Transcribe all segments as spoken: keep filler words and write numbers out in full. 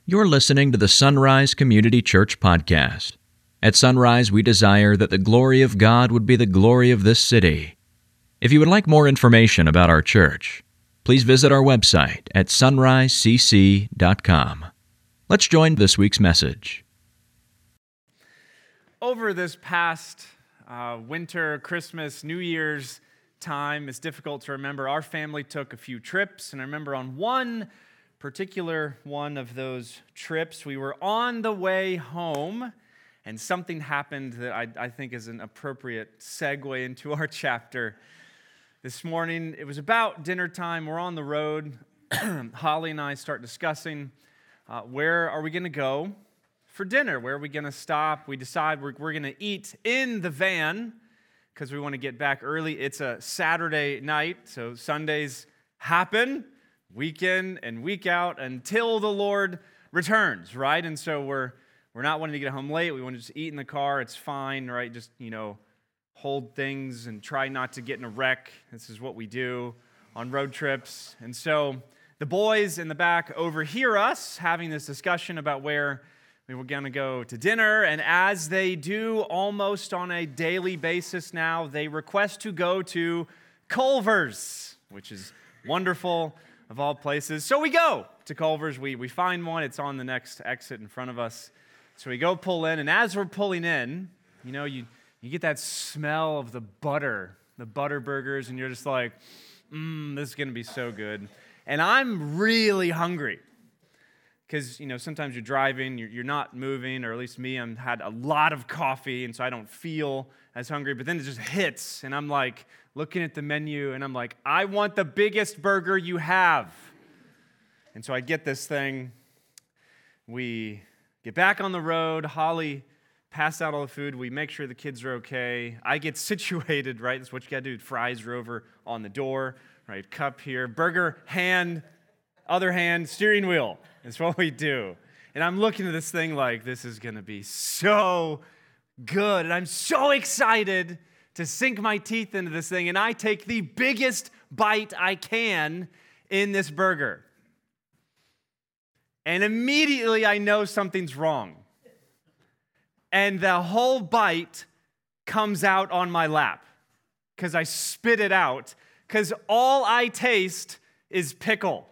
You're listening to the Sunrise Community Church podcast. At Sunrise, we desire that the glory of God would be the glory of this city. If you would like more information about our church, please visit our website at sunrise c c dot com. Let's join this week's message. Over this past uh, winter, Christmas, New Year's time, it's difficult to remember. Our family took a few trips, and I remember on one particular one of those trips, we were on the way home, and something happened that I, I think is an appropriate segue into our chapter. This morning, it was about dinner time. We're on the road. Holly and I start discussing uh, where are we going to go for dinner? Where are we going to stop? We decide we're, we're going to eat in the van because we want to get back early. It's a Saturday night, so Sundays happen week in and week out until the Lord returns, right? And so we're we're not wanting to get home late. We want to just eat in the car. It's fine, right? Just, you know, hold things and try not to get in a wreck. This is what we do on road trips. And so the boys in the back overhear us having this discussion about where we were going to go to dinner. And as they do almost on a daily basis now, they request to go to Culver's, which is wonderful of all places. So we go to Culver's. We, we find one. It's on the next exit in front of us. So we go pull in. And as we're pulling in, you know, you You get that smell of the butter, the butter burgers, and you're just like, mmm, this is going to be so good. And I'm really hungry because, you know, sometimes you're driving, you're, you're not moving, or at least me, I've had a lot of coffee, and so I don't feel as hungry. But then it just hits, and I'm like looking at the menu, and I'm like, I want the biggest burger you have. And so I get this thing. We get back on the road. Holly pass out all the food. We make sure the kids are okay. I get situated, right? That's what you got to do. Fries are over on the door, right? Cup here. Burger, hand, other hand, steering wheel. That's what we do. And I'm looking at this thing like, this is going to be so good. And I'm so excited to sink my teeth into this thing. And I take the biggest bite I can in this burger. And immediately I know something's wrong. And the whole bite comes out on my lap because I spit it out because all I taste is pickle.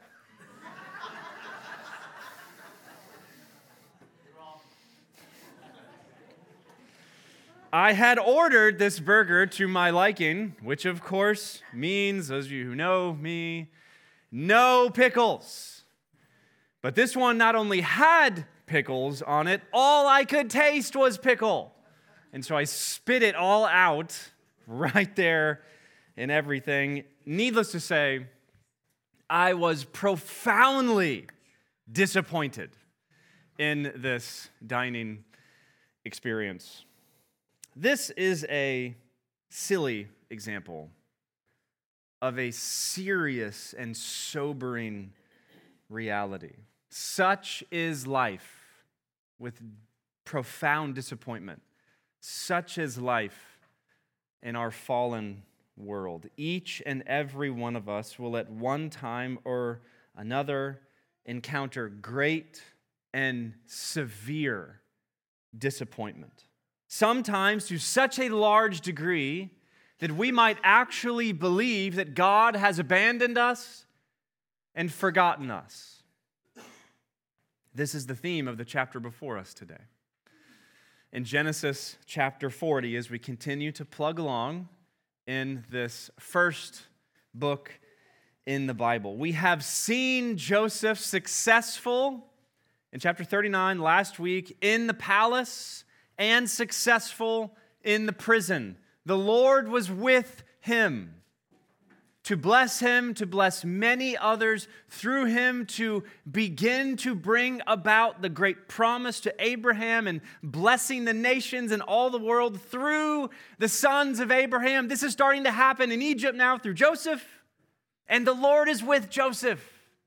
I had ordered this burger to my liking, which of course means, those of you who know me, no pickles. But this one not only had pickles on it, all I could taste was pickle. And so I spit it all out right there and everything. Needless to say, I was profoundly disappointed in this dining experience. This is a silly example of a serious and sobering reality. Such is life with profound disappointment. Such is life in our fallen world. Each and every one of us will at one time or another encounter great and severe disappointment. Sometimes to such a large degree that we might actually believe that God has abandoned us and forgotten us. This is the theme of the chapter before us today. In Genesis chapter forty, as we continue to plug along in this first book in the Bible, we have seen Joseph successful in chapter thirty-nine last week in the palace and successful in the prison. The Lord was with him to bless him, to bless many others, through him to begin to bring about the great promise to Abraham and blessing the nations and all the world through the sons of Abraham. This is starting to happen in Egypt now through Joseph, and the Lord is with Joseph.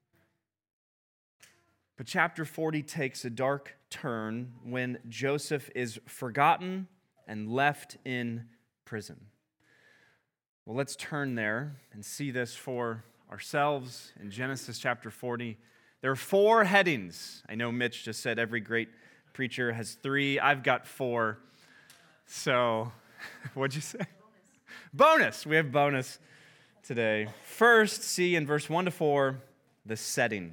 But chapter forty takes a dark turn when Joseph is forgotten and left in prison. Well, let's turn there and see this for ourselves in Genesis chapter forty, There are four headings. I know Mitch just said every great preacher has three. I've got four. So, what'd you say? Bonus. bonus. We have bonus today. First, see in verse one to four, the setting.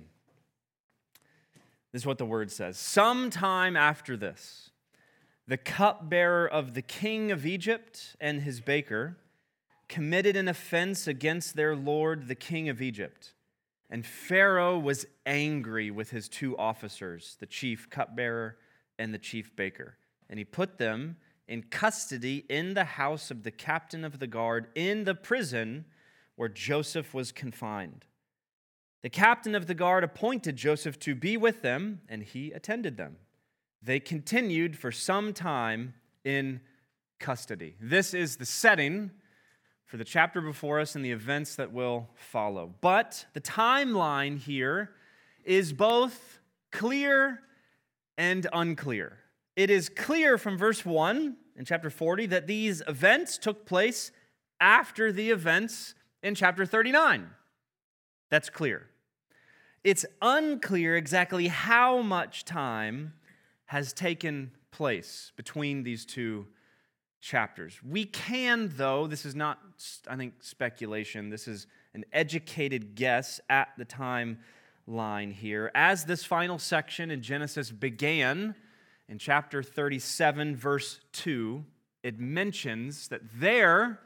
This is what the word says. Sometime after this, the cupbearer of the king of Egypt and his baker committed an offense against their lord, the king of Egypt. And Pharaoh was angry with his two officers, the chief cupbearer and the chief baker. And he put them in custody in the house of the captain of the guard in the prison where Joseph was confined. The captain of the guard appointed Joseph to be with them, and he attended them. They continued for some time in custody. This is the setting for the chapter before us and the events that will follow. But the timeline here is both clear and unclear. It is clear from verse one in chapter forty that these events took place after the events in chapter thirty-nine. That's clear. It's unclear exactly how much time has taken place between these two chapters. We can, though, this is not, I think, speculation. This is an educated guess at the timeline here. As this final section in Genesis began in chapter thirty-seven, verse two, it mentions that there,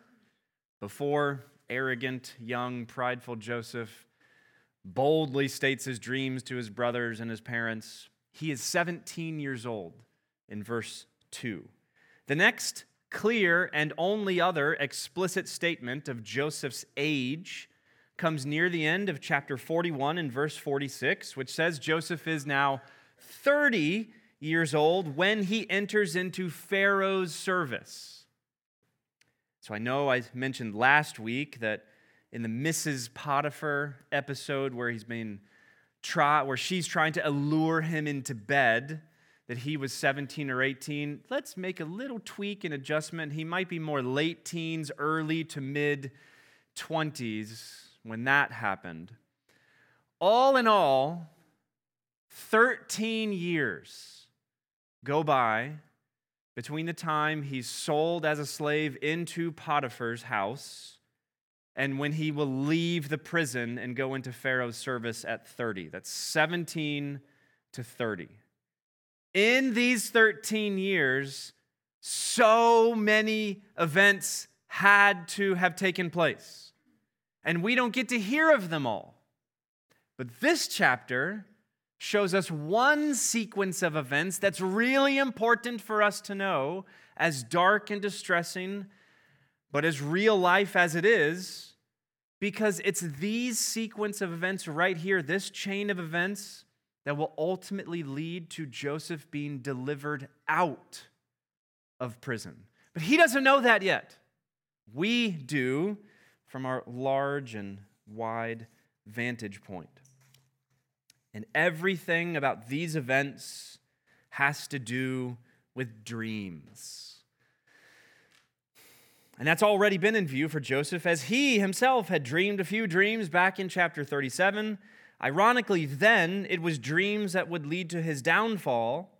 before arrogant, young, prideful Joseph boldly states his dreams to his brothers and his parents, he is seventeen years old in verse two. The next clear and only other explicit statement of Joseph's age comes near the end of chapter forty-one in verse forty-six, which says Joseph is now thirty years old when he enters into Pharaoh's service. So I know I mentioned last week that in the Missus Potiphar episode where he's been try, where she's trying to allure him into bed, that he was seventeen or eighteen. Let's make a little tweak and adjustment. He might be more late teens, early to mid twenties when that happened. All in all, thirteen years go by between the time he's sold as a slave into Potiphar's house and when he will leave the prison and go into Pharaoh's service at thirty. That's seventeen to thirty. In these thirteen years, so many events had to have taken place. And we don't get to hear of them all. But this chapter shows us one sequence of events that's really important for us to know, as dark and distressing, but as real life as it is, because it's these sequence of events right here, this chain of events, that will ultimately lead to Joseph being delivered out of prison. But he doesn't know that yet. We do from our large and wide vantage point. And everything about these events has to do with dreams. And that's already been in view for Joseph, as he himself had dreamed a few dreams back in chapter thirty-seven. Ironically, then, it was dreams that would lead to his downfall.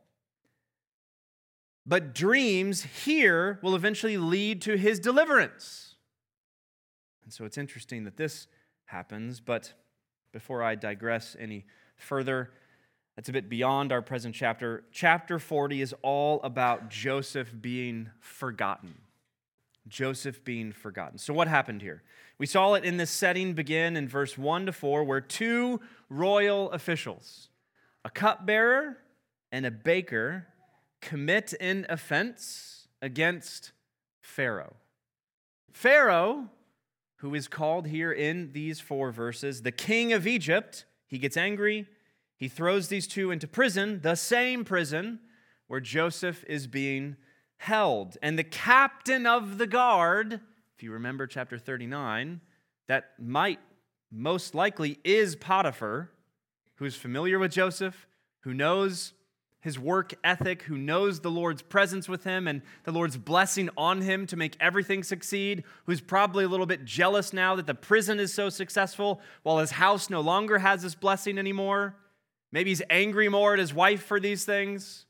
But dreams here will eventually lead to his deliverance. And so it's interesting that this happens, but before I digress any further, that's a bit beyond our present chapter. Chapter forty is all about Joseph being forgotten. Joseph being forgotten. So what happened here? We saw it in this setting begin in verse one to four, where two royal officials, a cupbearer and a baker, commit an offense against Pharaoh. Pharaoh, who is called here in these four verses the king of Egypt, he gets angry. He throws these two into prison, the same prison where Joseph is being held. And the captain of the guard, if you remember chapter thirty-nine, that might most likely is Potiphar, who's familiar with Joseph, who knows his work ethic, who knows the Lord's presence with him and the Lord's blessing on him to make everything succeed, who's probably a little bit jealous now that the prison is so successful while his house no longer has this blessing anymore. Maybe he's angry more at his wife for these things.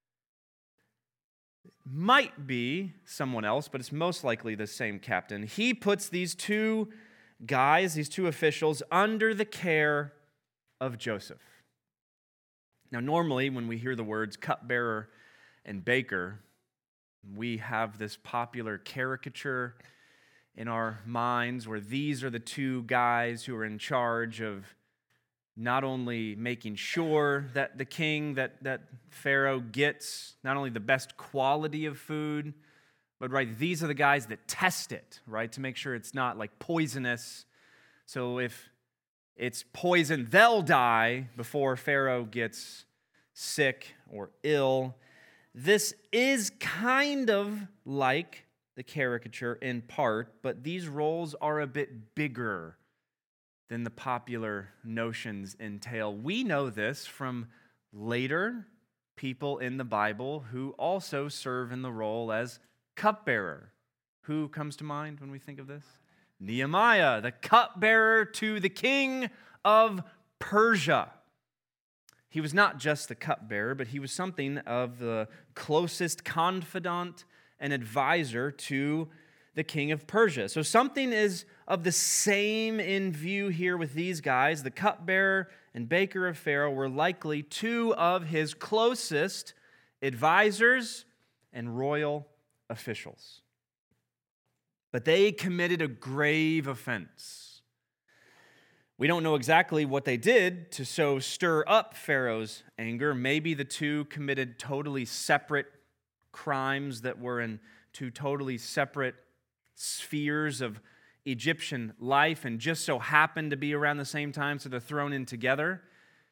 Might be someone else, but it's most likely the same captain. He puts these two guys, these two officials, under the care of Joseph. Now, normally when we hear the words cupbearer and baker, we have this popular caricature in our minds where these are the two guys who are in charge of not only making sure that the king, that, that Pharaoh gets not only the best quality of food, but right, these are the guys that test it, right, to make sure it's not like poisonous. So if it's poison, they'll die before Pharaoh gets sick or ill. This is kind of like the caricature in part, but these roles are a bit bigger than the popular notions entail. We know this from later people in the Bible who also serve in the role as cupbearer. Who comes to mind when we think of this? Nehemiah, the cupbearer to the king of Persia. He was not just the cupbearer, but he was something of the closest confidant and advisor to the king of Persia. So something is of the same in view here with these guys. The cupbearer and baker of Pharaoh were likely two of his closest advisors and royal officials. But they committed a grave offense. We don't know exactly what they did to so stir up Pharaoh's anger. Maybe the two committed totally separate crimes that were in two totally separate spheres of Egyptian life and just so happened to be around the same time, so they're thrown in together.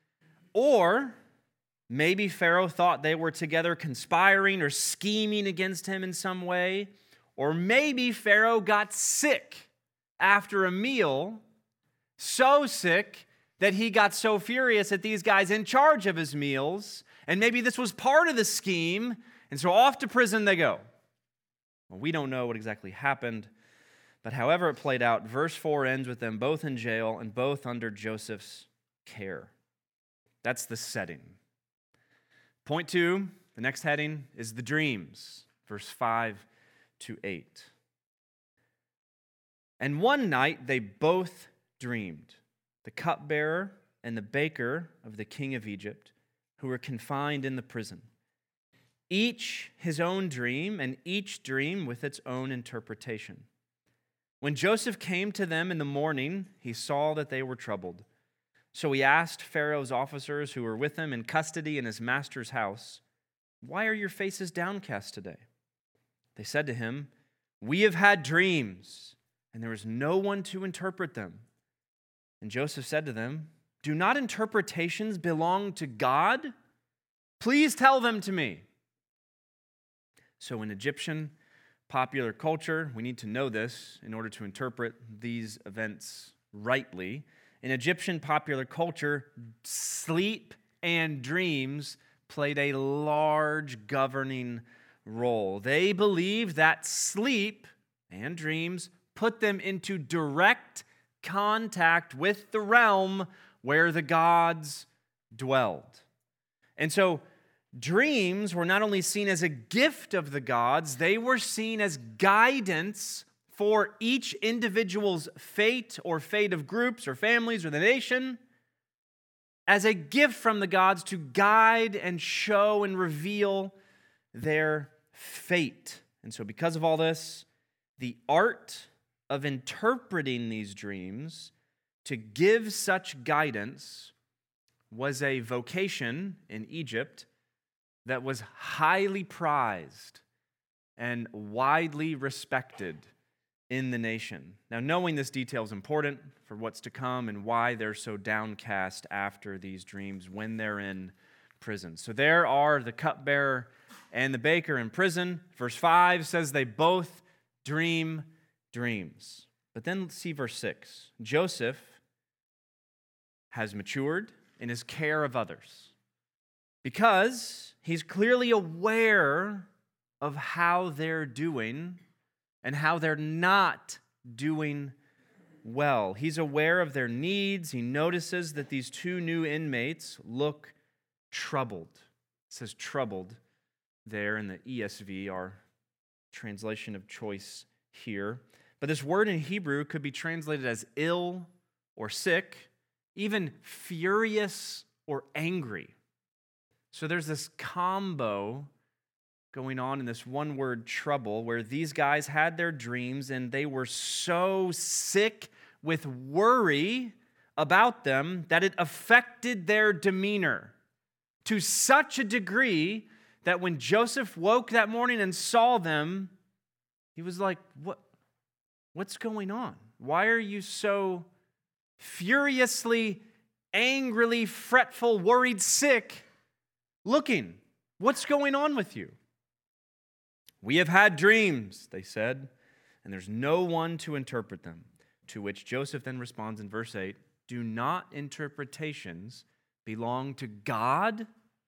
Or maybe Pharaoh thought they were together conspiring or scheming against him in some way. Or maybe Pharaoh got sick after a meal, so sick that he got so furious at these guys in charge of his meals, and maybe this was part of the scheme, and so off to prison they go. Well, we don't know what exactly happened, but however it played out, verse four ends with them both in jail and both under Joseph's care. That's the setting. Point two, the next heading, is the dreams, verse five to eight. And one night they both dreamed, the cupbearer and the baker of the king of Egypt, who were confined in the prison. Each his own dream, and each dream with its own interpretation. When Joseph came to them in the morning, he saw that they were troubled. So he asked Pharaoh's officers who were with him in custody in his master's house, "Why are your faces downcast today?" They said to him, "We have had dreams, and there is no one to interpret them." And Joseph said to them, "Do not interpretations belong to God? Please tell them to me." So in Egyptian popular culture, we need to know this in order to interpret these events rightly. In Egyptian popular culture, sleep and dreams played a large governing role. They believed that sleep and dreams put them into direct contact with the realm where the gods dwelled. And so dreams were not only seen as a gift of the gods, they were seen as guidance for each individual's fate or fate of groups or families or the nation, as a gift from the gods to guide and show and reveal their fate. And so because of all this, the art of interpreting these dreams to give such guidance was a vocation in Egypt that was highly prized and widely respected in the nation. Now, knowing this detail is important for what's to come and why they're so downcast after these dreams when they're in prison. So there are the cupbearer and the baker in prison. Verse five says they both dream dreams. But then see verse six. Joseph has matured in his care of others because he's clearly aware of how they're doing and how they're not doing well. He's aware of their needs. He notices that these two new inmates look troubled. It says troubled there in the E S V, our translation of choice here. But this word in Hebrew could be translated as ill or sick, even furious or angry. So there's this combo going on in this one word trouble, where these guys had their dreams and they were so sick with worry about them that it affected their demeanor to such a degree that when Joseph woke that morning and saw them, he was like, "What? What's going on? Why are you so furiously, angrily, fretful, worried, sick looking? What's going on with you?" "We have had dreams," they said, "and there's no one to interpret them." To which Joseph then responds in verse eight, "Do not interpretations belong to God?"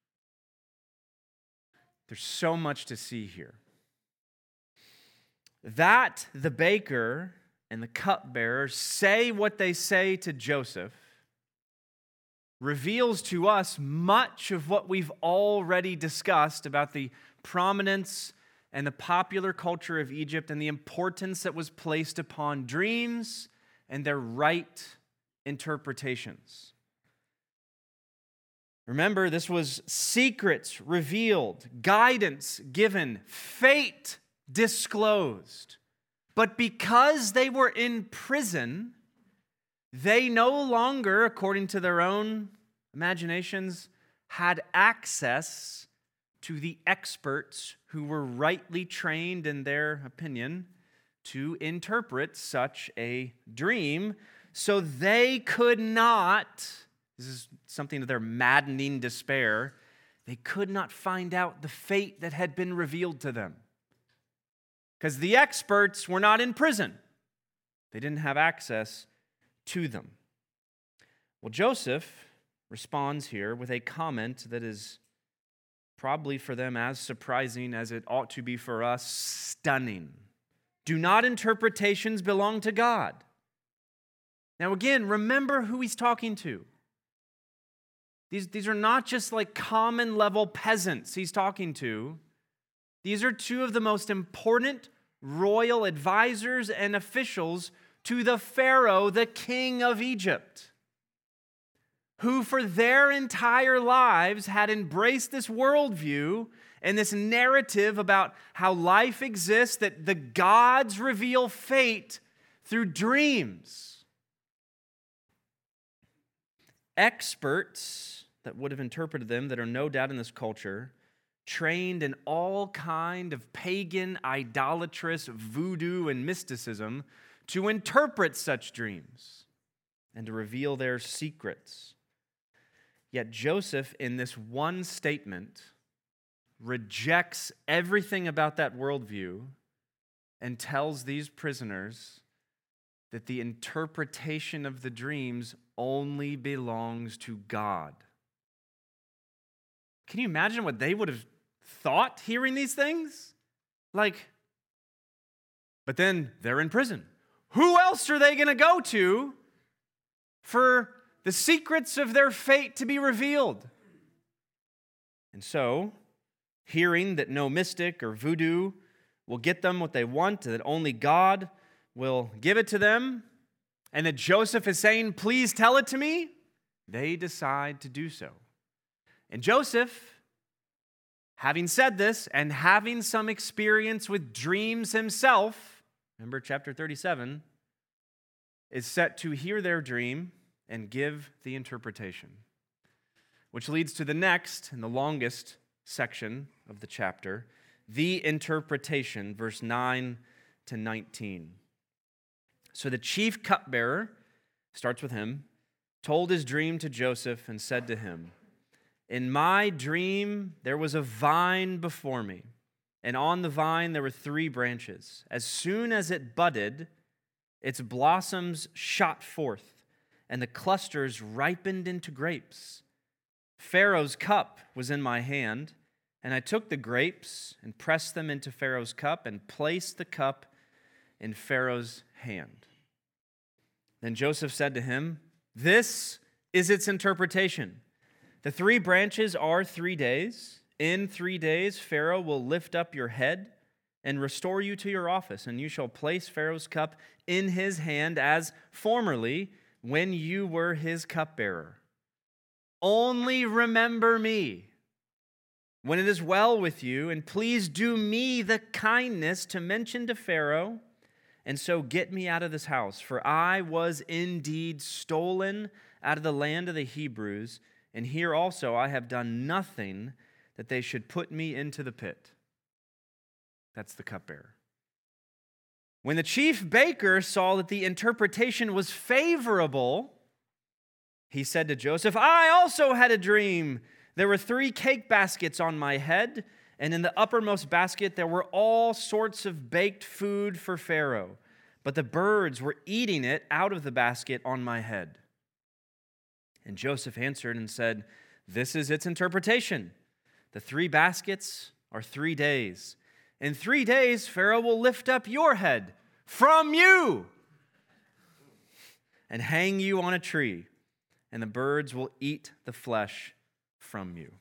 There's so much to see here. That the baker and the cupbearer say what they say to Joseph reveals to us much of what we've already discussed about the prominence and the popular culture of Egypt and the importance that was placed upon dreams and their right interpretations. Remember, this was secrets revealed, guidance given, fate disclosed. But because they were in prison, they no longer, according to their own imaginations, had access to the experts who were rightly trained, in their opinion, to interpret such a dream. So they could not, this is something of their maddening despair, they could not find out the fate that had been revealed to them. Because the experts were not in prison. They didn't have access to them. Well, Joseph responds here with a comment that is probably for them as surprising as it ought to be for us, stunning. Do not interpretations belong to God? Now again, remember who he's talking to. These, these are not just like common level peasants he's talking to. These are two of the most important royal advisors and officials to the Pharaoh, the king of Egypt, who for their entire lives had embraced this worldview and this narrative about how life exists, that the gods reveal fate through dreams. Experts that would have interpreted them, that are no doubt in this culture, trained in all kind of pagan, idolatrous voodoo and mysticism to interpret such dreams and to reveal their secrets. Yet Joseph, in this one statement, rejects everything about that worldview and tells these prisoners that the interpretation of the dreams only belongs to God. Can you imagine what they would have thought hearing these things? Like, but then they're in prison. Who else are they going to go to for the secrets of their fate to be revealed? And so, hearing that no mystic or voodoo will get them what they want, that only God will give it to them, and that Joseph is saying, "Please tell it to me," they decide to do so. And Joseph, having said this and having some experience with dreams himself, remember chapter thirty-seven, is set to hear their dream and give the interpretation. Which leads to the next and the longest section of the chapter, the interpretation, verse nine to nineteen. So the chief cupbearer, starts with him, told his dream to Joseph and said to him, "In my dream there was a vine before me, and on the vine there were three branches. As soon as it budded, its blossoms shot forth, and the clusters ripened into grapes. Pharaoh's cup was in my hand, and I took the grapes and pressed them into Pharaoh's cup and placed the cup in Pharaoh's hand." Then Joseph said to him, "This is its interpretation. The three branches are three days. In three days Pharaoh will lift up your head and restore you to your office, and you shall place Pharaoh's cup in his hand as formerly when you were his cupbearer. Only remember me when it is well with you, and please do me the kindness to mention to Pharaoh, and so get me out of this house. For I was indeed stolen out of the land of the Hebrews, and here also I have done nothing that they should put me into the pit." That's the cupbearer. When the chief baker saw that the interpretation was favorable, he said to Joseph, "I also had a dream. There were three cake baskets on my head, and in the uppermost basket there were all sorts of baked food for Pharaoh, but the birds were eating it out of the basket on my head." And Joseph answered and said, "This is its interpretation. The three baskets are three days. In three days Pharaoh will lift up your head from you and hang you on a tree, and the birds will eat the flesh from you."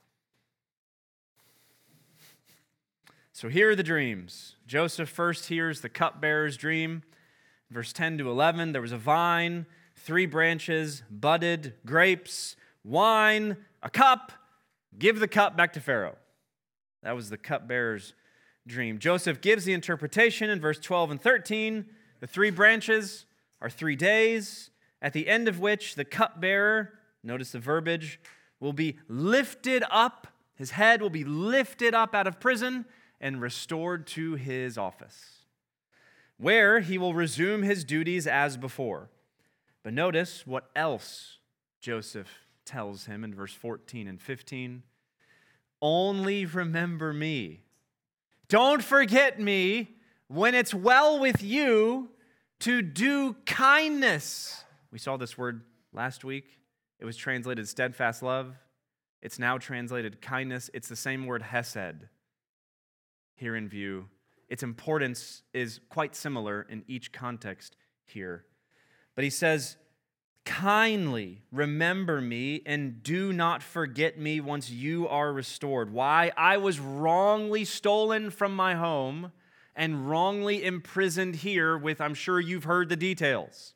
So here are the dreams. Joseph first hears the cupbearer's dream. Verse ten to eleven, there was a vine, three branches, budded, grapes, wine, a cup. Give the cup back to Pharaoh. That was the cupbearer's dream. Joseph gives the interpretation in verse twelve and thirteen. The three branches are three days, at the end of which the cupbearer, notice the verbiage, will be lifted up. His head will be lifted up out of prison and restored to his office, where he will resume his duties as before. But notice what else Joseph tells him in verse fourteen and fifteen. Only remember me. Don't forget me when it's well with you to do kindness. We saw this word last week. It was translated steadfast love. It's now translated kindness. It's the same word hesed here in view. Its importance is quite similar in each context here. But he says, kindly remember me and do not forget me once you are restored. Why? I was wrongly stolen from my home and wrongly imprisoned here with, I'm sure you've heard the details.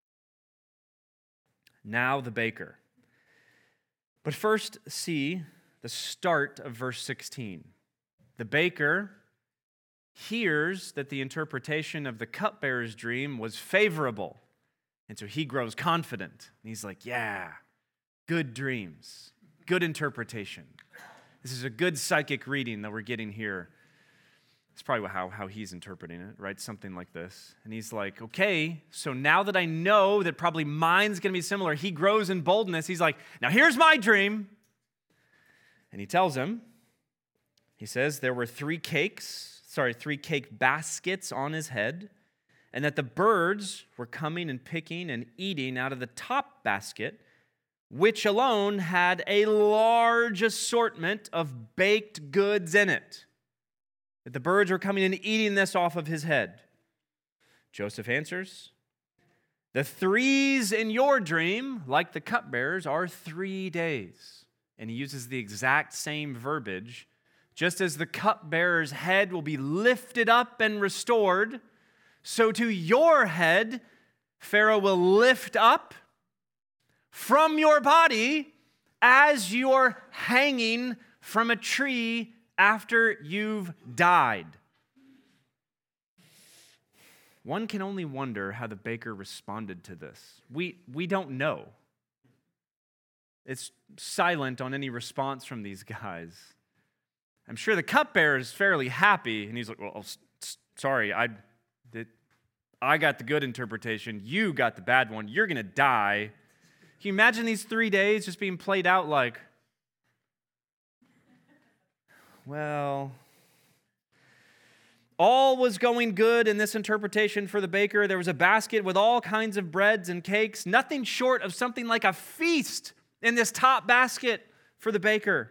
Now the baker. But first see the start of verse sixteen. The baker hears that the interpretation of the cupbearer's dream was favorable. And so he grows confident. And he's like, yeah, good dreams, good interpretation. This is a good psychic reading that we're getting here. It's probably how, how he's interpreting it, right? Something like this. And he's like, okay, so now that I know that probably mine's going to be similar, he grows in boldness. He's like, now here's my dream. And he tells him, he says, there were three cakes, sorry, three cake baskets on his head, and that the birds were coming and picking and eating out of the top basket, which alone had a large assortment of baked goods in it. That the birds were coming and eating this off of his head. Joseph answers, the threes in your dream, like the cupbearers, are three days. And he uses the exact same verbiage. Just as the cupbearer's head will be lifted up and restored, so to your head, Pharaoh will lift up from your body as you're hanging from a tree after you've died. One can only wonder how the baker responded to this. We, we don't know. It's silent on any response from these guys. I'm sure the cupbearer is fairly happy, and he's like, well, sorry, I... That I got the good interpretation. You got the bad one. You're going to die. Can you imagine these three days just being played out like, well, all was going good in this interpretation for the baker. There was a basket with all kinds of breads and cakes, nothing short of something like a feast in this top basket for the baker.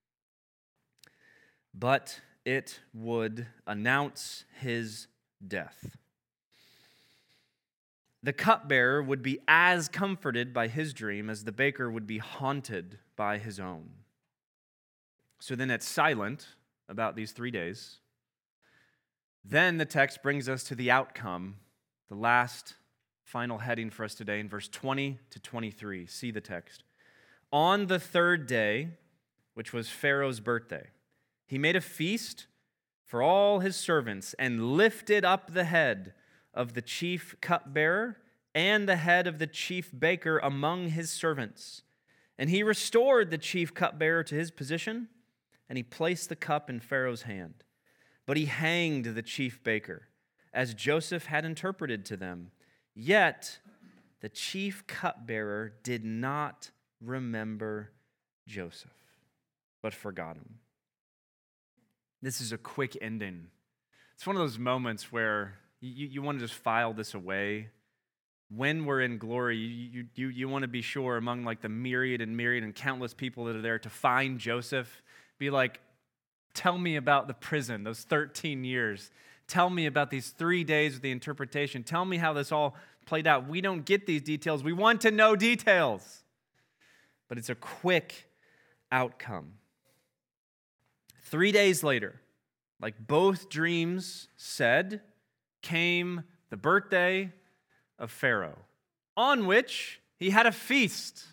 But it would announce his death. the cupbearer would be as comforted by his dream as the baker would be haunted by his own. So then it's silent about these three days. Then the text brings us to the outcome, the last final heading for us today in verse twenty to twenty-three. See the text. On the third day, which was Pharaoh's birthday, he made a feast for all his servants and lifted up the head of the chief cupbearer and the head of the chief baker among his servants. And he restored the chief cupbearer to his position, and he placed the cup in Pharaoh's hand. But he hanged the chief baker, as Joseph had interpreted to them. Yet the chief cupbearer did not remember Joseph, but forgot him. This is a quick ending. It's one of those moments where you, you want to just file this away. When we're in glory, you, you, you want to be sure among like the myriad and myriad and countless people that are there to find Joseph, be like, tell me about the prison, those thirteen years. Tell me about these three days of the interpretation. Tell me how this all played out. We don't get these details. We want to know details. But it's a quick outcome. Three days later, like both dreams said, came the birthday of Pharaoh, on which he had a feast,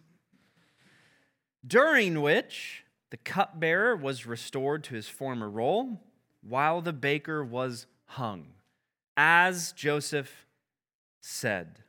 during which the cupbearer was restored to his former role, while the baker was hung, as Joseph said.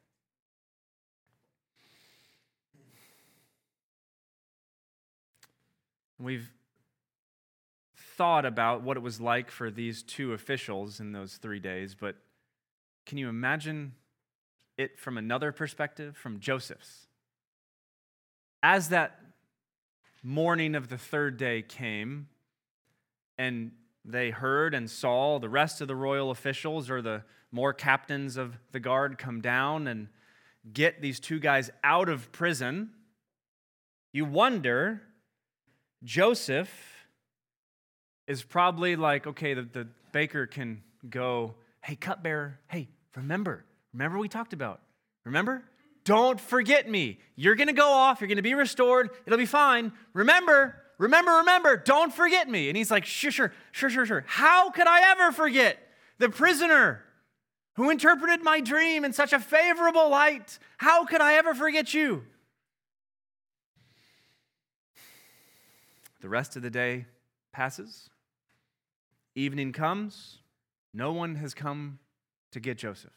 We've thought about what it was like for these two officials in those three days, but can you imagine it from another perspective, from Joseph's? As that morning of the third day came, and they heard and saw the rest of the royal officials or the more captains of the guard come down and get these two guys out of prison, you wonder, Joseph is probably like, okay, the, the baker can go, hey, cupbearer, hey, remember, remember we talked about, remember? Don't forget me. You're going to go off. You're going to be restored. It'll be fine. Remember, remember, remember, don't forget me. And he's like, sure, sure, sure, sure, sure. How could I ever forget the prisoner who interpreted my dream in such a favorable light? How could I ever forget you? The rest of the day passes. Evening comes. No one has come to get Joseph.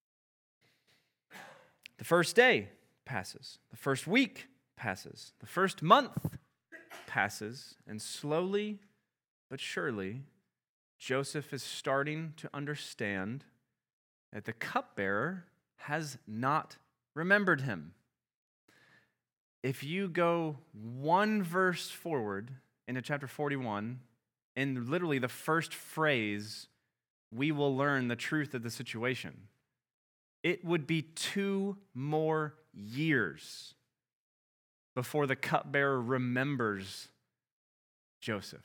The first day passes. The first week passes. The first month passes. And slowly but surely, Joseph is starting to understand that the cupbearer has not remembered him. If you go one verse forward into chapter forty-one, in literally the first phrase, we will learn the truth of the situation. It would be two more years before the cupbearer remembers Joseph.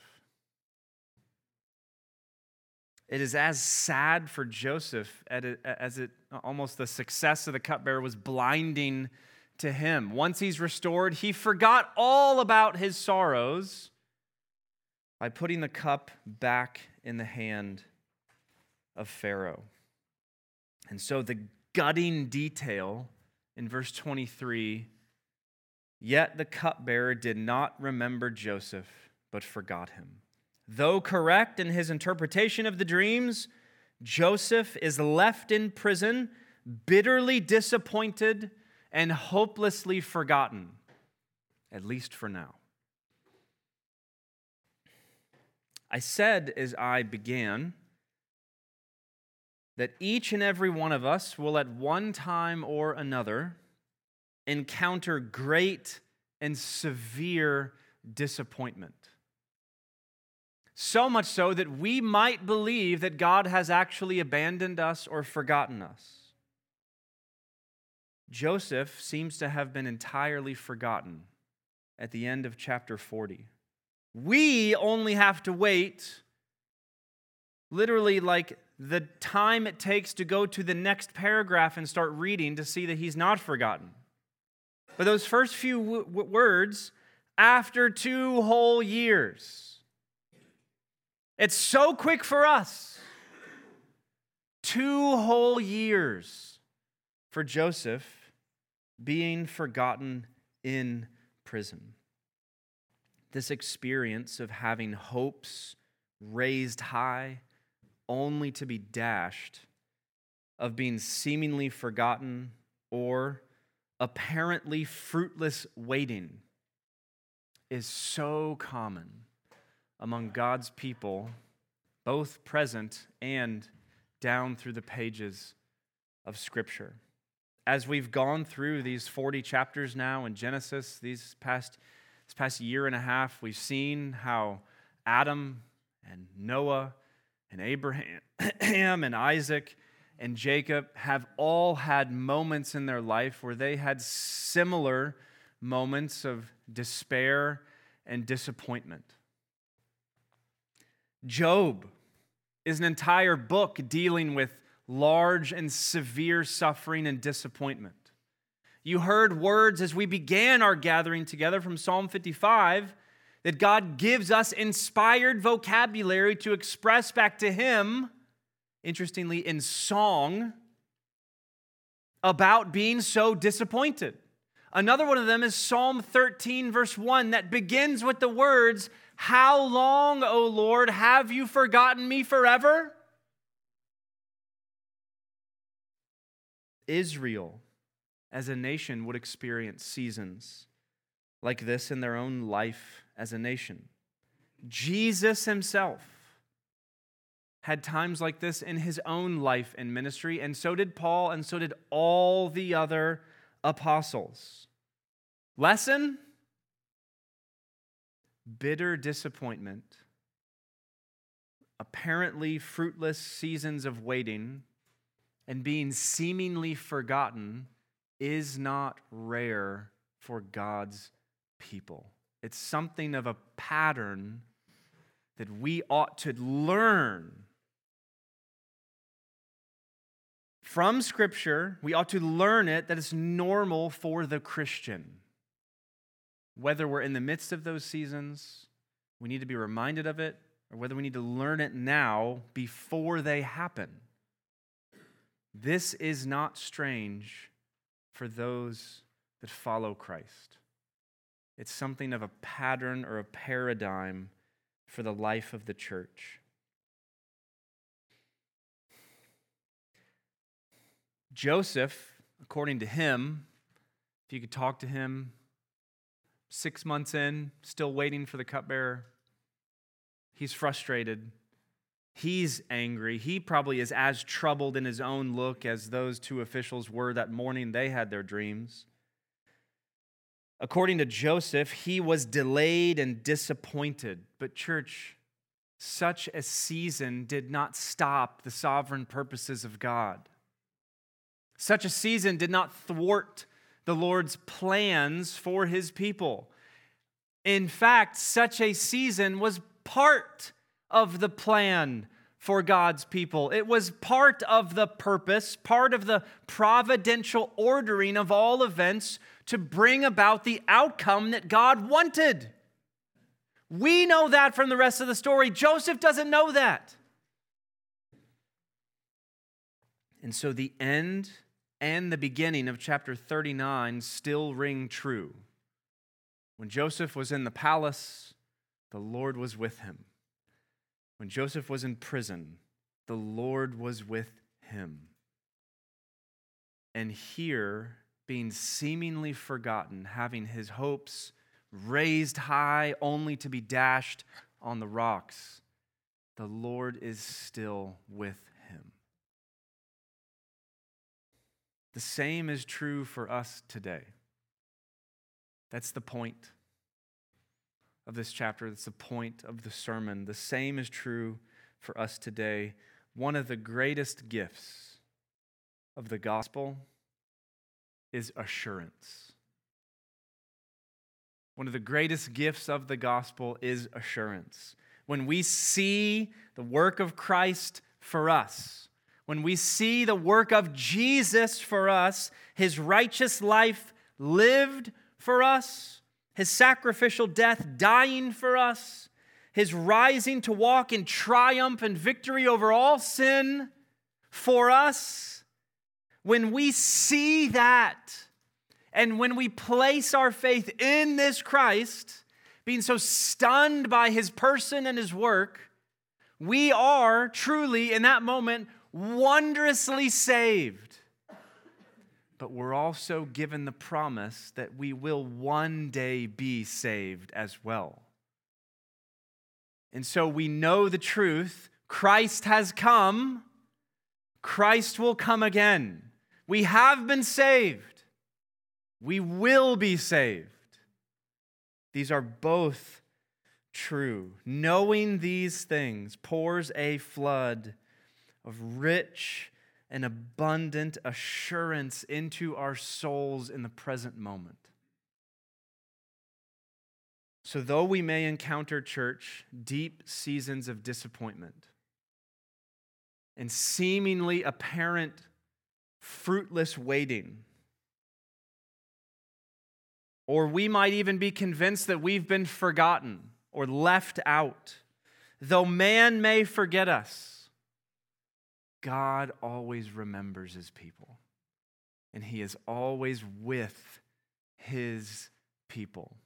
It is as sad for Joseph as it almost the success of the cupbearer was blinding to him. Once he's restored, he forgot all about his sorrows by putting the cup back in the hand of Pharaoh. And so the gutting detail in verse twenty-three, yet the cupbearer did not remember Joseph, but forgot him. Though correct in his interpretation of the dreams, Joseph is left in prison, bitterly disappointed and hopelessly forgotten, at least for now. I said as I began that each and every one of us will at one time or another encounter great and severe disappointment. So much so that we might believe that God has actually abandoned us or forgotten us. Joseph seems to have been entirely forgotten at the end of chapter forty. We only have to wait literally like the time it takes to go to the next paragraph and start reading to see that he's not forgotten. But those first few w- w- words, after two whole years, it's so quick for us. Two whole years for Joseph being forgotten in prison. This experience of having hopes raised high only to be dashed, of being seemingly forgotten or apparently fruitless waiting, is so common among God's people, both present and down through the pages of Scripture. As we've gone through these forty chapters now in Genesis, these past, this past year and a half, we've seen how Adam and Noah and Abraham and Isaac and Jacob have all had moments in their life where they had similar moments of despair and disappointment. Job is an entire book dealing with large and severe suffering and disappointment. You heard words as we began our gathering together from Psalm fifty-five that God gives us inspired vocabulary to express back to Him, interestingly, in song, about being so disappointed. Another one of them is Psalm thirteen, verse one, that begins with the words, "How long, O Lord, have you forgotten me forever?" Israel, as a nation, would experience seasons like this in their own life as a nation. Jesus himself had times like this in his own life and ministry, and so did Paul, and so did all the other apostles. Lesson? Bitter disappointment, apparently fruitless seasons of waiting, and being seemingly forgotten is not rare for God's people. It's something of a pattern that we ought to learn from Scripture. We ought to learn it, that it's normal for the Christian. Whether we're in the midst of those seasons, we need to be reminded of it, or whether we need to learn it now before they happen. This is not strange for those that follow Christ. It's something of a pattern or a paradigm for the life of the church. Joseph, according to him, if you could talk to him, six months in, still waiting for the cupbearer, he's frustrated. He's angry. He probably is as troubled in his own look as those two officials were that morning they had their dreams. According to Joseph, he was delayed and disappointed. But church, such a season did not stop the sovereign purposes of God. Such a season did not thwart the Lord's plans for his people. In fact, such a season was part of the plan for God's people. It was part of the purpose, part of the providential ordering of all events to bring about the outcome that God wanted. We know that from the rest of the story. Joseph doesn't know that. And so the end and the beginning of chapter thirty-nine still ring true. When Joseph was in the palace, the Lord was with him. When Joseph was in prison, the Lord was with him. And here, being seemingly forgotten, having his hopes raised high only to be dashed on the rocks, the Lord is still with him. The same is true for us today. That's the point of this chapter. That's the point of the sermon. The same is true for us today. One of the greatest gifts of the gospel is assurance. One of the greatest gifts of the gospel is assurance. When we see the work of Christ for us, when we see the work of Jesus for us, his righteous life lived for us, his sacrificial death dying for us, his rising to walk in triumph and victory over all sin for us, when we see that, and when we place our faith in this Christ, being so stunned by his person and his work, we are truly, in that moment, wondrously saved. But we're also given the promise that we will one day be saved as well. And so we know the truth. Christ has come. Christ will come again. We have been saved. We will be saved. These are both true. Knowing these things pours a flood of rich and abundant assurance into our souls in the present moment. So though we may encounter, church, deep seasons of disappointment and seemingly apparent fruitless waiting, or we might even be convinced that we've been forgotten or left out, though man may forget us, God always remembers his people, and he is always with his people.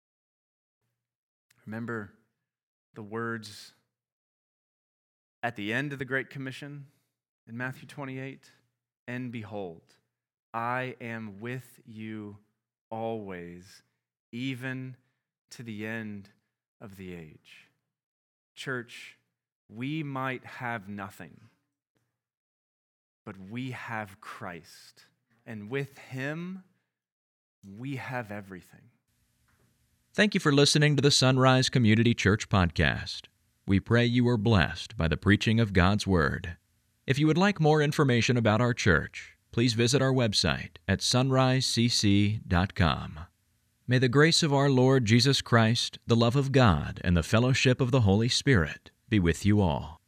Remember the words at the end of the Great Commission in Matthew twenty-eight? And behold, I am with you always, even to the end of the age. Church, we might have nothing, but we have Christ, and with him, we have everything. Thank you for listening to the Sunrise Community Church podcast. We pray you are blessed by the preaching of God's Word. If you would like more information about our church, please visit our website at sunrise c c dot com. May the grace of our Lord Jesus Christ, the love of God, and the fellowship of the Holy Spirit be with you all.